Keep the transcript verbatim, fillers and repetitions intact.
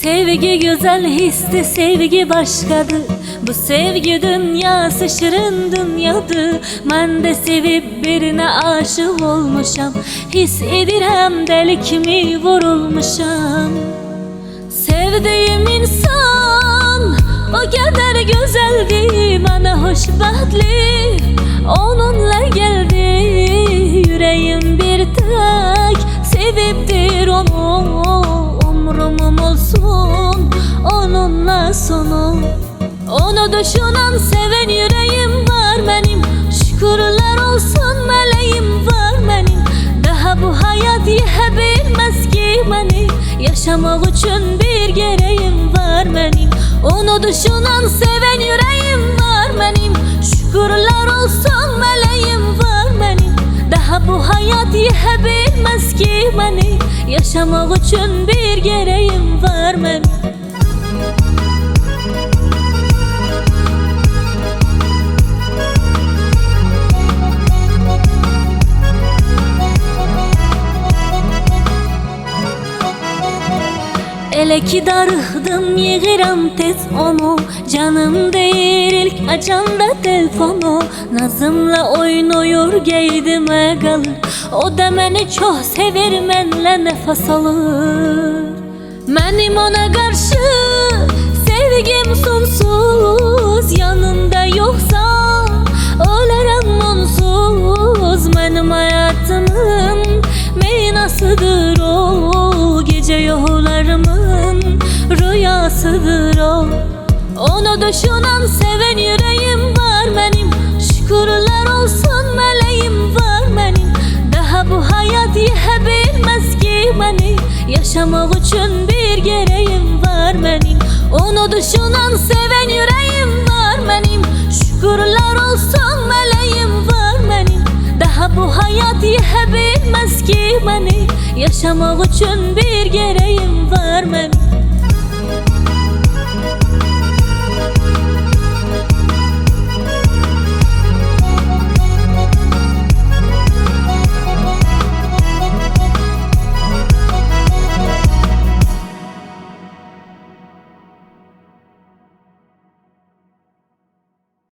Sevgi güzel histi, sevgi başkadır. Bu sevgi dünyası şirin dünyadır. Ben de sevip birine aşık olmuşam. His edirəm deli kimi vurulmuşam. Sevdiğim insan o kadar güzeldi, bana hoşbahtli onunla geldi. Yüreğim bir tek seviptir onu. Umrumum olsun onunla sonu. Onu düşünen seven yüreğim var benim. Şükürler olsun meleğim var benim. Daha bu hayat yehebilmez ki beni. Yaşamak için bir gereğim var benim. Onu düşünen seven yüreğim var benim. Şükürler olsun meleğim var benim. Daha bu hayat yehebilmez ki beni. Yaşamak için bir gereğim var benim. Elə ki darıxdım, yığıram tez onu. Canım deyir ilk açanda telefonu. Nazımla oynayır, geydimə qalır. O da məni çox sevir, mənlə nəfəs alır. Mənim ona qarşı sevgim sonsuz. Yanında yoxsa ölərəm onsuz. Mənim həyatımın mənasıdır o. Gece yollarımın rüyasıdır o. Onu düşünen seven yüreğim var benim. Şükürler olsun meleğim var benim. Daha bu hayat yehebilmez ki beni. Yaşamak için bir gereğim var benim. Onu düşünen seven yüreğim var benim. Şükürler olsun meleğim var benim. Daha bu hayat yehebilmez ki beni. Yaşamak için bir gereğim var benim.